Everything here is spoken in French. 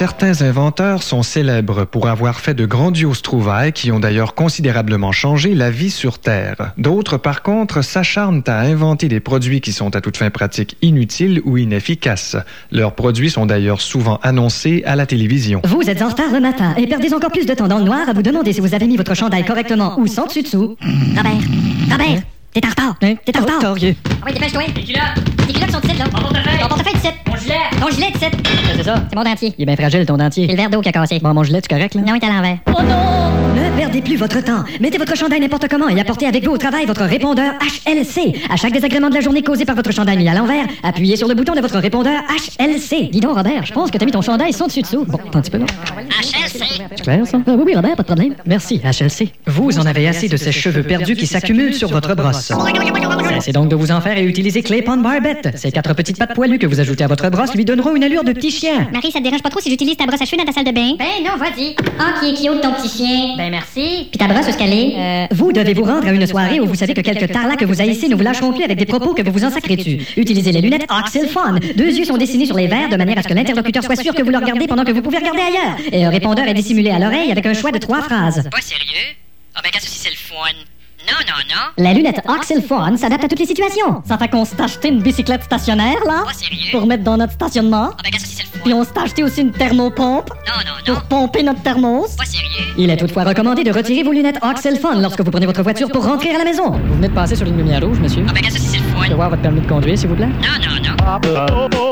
Certains inventeurs sont célèbres pour avoir fait de grandioses trouvailles qui ont d'ailleurs considérablement changé la vie sur Terre. D'autres, par contre, s'acharnent à inventer des produits qui sont à toute fin pratique inutiles ou inefficaces. Leurs produits sont d'ailleurs souvent annoncés à la télévision. Vous êtes en retard le matin et perdez encore plus de temps dans le noir à vous demander si vous avez mis votre chandail correctement ou sans dessus-dessous. Robert, t'es en retard. T'es en retard. Ah oui, dépêche-toi. Tes culottes sont ici, là. Mon portefeuille ici. Ton gilet ici. C'est ça. C'est mon dentier. Il est bien fragile, ton dentier. C'est le verre d'eau qui a cassé. Bon, mon gilet, tu correct, là? Non, il est à l'envers. Oh non! Ne perdez plus votre temps. Mettez votre chandail n'importe comment et apportez avec vous au travail votre répondeur HLC. À chaque désagrément de la journée causé par votre chandail mis à l'envers, appuyez sur le bouton de votre répondeur HLC. Dis donc, Robert, je pense que t'as mis ton chandail sans dessus-dessous. Bon, attends un petit peu, là. HLC. C'est clair, ça? Oui, Robert, pas de problème. Merci, HLC. Vous en avez assez de ces cheveux perdus qui s'accumulent sur votre brosse. Cessez donc de vous en faire et utilisez Claypon Barbette. Ces 4 petites pattes poilues que vous ajoutez à votre brosse lui donneront une allure de petit chien. Marie, ça te dérange pas trop si j'utilise ta brosse à cheveux dans ta salle de bain? Ben non, vas-y. Ah, qui est cute ton petit chien. Ben merci. Puis ta brosse, où est-ce qu'elle est? Vous devez vous rendre à une soirée où vous savez que quelques tarlacs que vous haïssez ne vous lâcheront plus avec des propos que vous vous en sacrez dessus. Utilisez les lunettes Oxylphone. 2 yeux sont dessinés sur les verres de manière à ce que l'interlocuteur soit sûr que vous le regardez pendant que vous pouvez regarder ailleurs. Et un répondeur est dissimulé à l'oreille avec un choix de 3 phrases. Pas sérieux? Ah ben, qu'est-ce que c'est le fun? Non. La lunette Oxylphone s'adapte à toutes les situations. Ça fait qu'on s'est acheté une bicyclette stationnaire, là. Pas sérieux? Pour mettre dans notre stationnement. Ah ben, qu'est-ce que c'est le fun? Puis on s'est acheté aussi une thermopompe. Non. Pour pomper notre thermos. Pas sérieux? Il est toutefois recommandé de retirer vos lunettes Oxylphone lorsque vous prenez votre voiture pour rentrer à la maison. Vous venez de passer sur une lumière rouge, monsieur. Ah ben, qu'est-ce que c'est le fun? Je peux voir votre permis de conduire, s'il vous plaît? Non.